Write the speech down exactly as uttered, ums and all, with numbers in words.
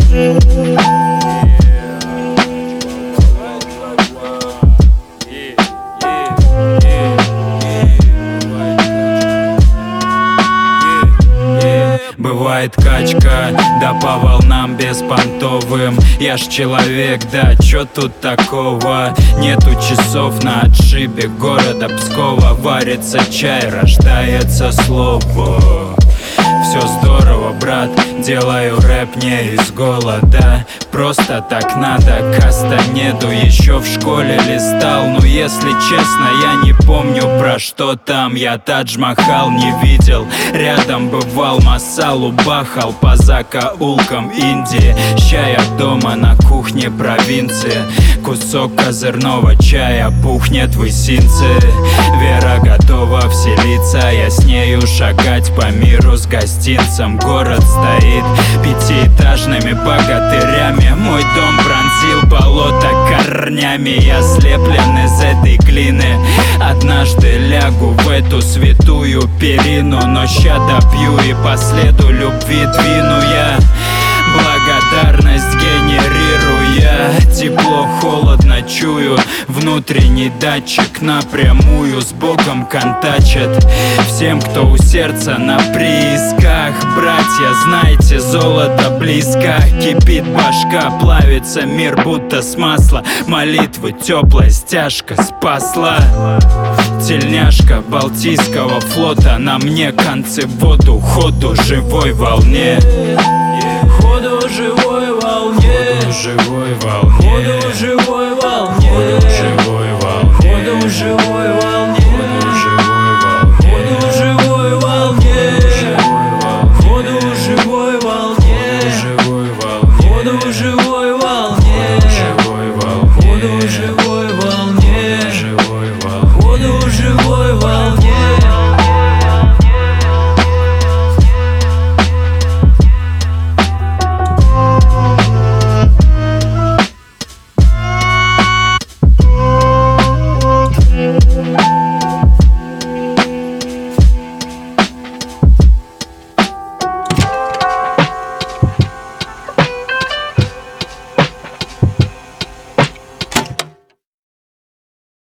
Бывает качка, да по волнам беспонтовым. Я ж человек, да чё тут такого? Нету часов на отшибе города Пскова. Варится чай, рождается слово. Все здорово, брат, делаю рэп не из голода. Просто так надо, Кастанеду еще в школе листал. Но если честно, я не помню, про что там. Я Тадж-Махал не видел, рядом бывал, масалу бахал по закоулкам Индии. Чая дома на кухне провинции. Кусок козырного чая пухнет в Исинце. Вера готова вселиться, я с нею шагать по миру с гостинцем. Город стоит пятиэтажными богатырями. Мой дом пронзил болото корнями. Я слеплен из этой глины. Однажды лягу в эту святую перину, но ща допью и по следу любви двину я. Благодарность генерируя, тепло, холодно чую. Внутренний датчик напрямую с Богом контачит. Всем, кто у сердца на приисках, братья, знайте, золото близко. Кипит башка, плавится мир будто с масла. Молитвы теплая стяжка спасла. Тельняшка Балтийского флота на мне, концы в воду, ходу живой волне. Ходу живой волне, Ходу живой волне. ходу живой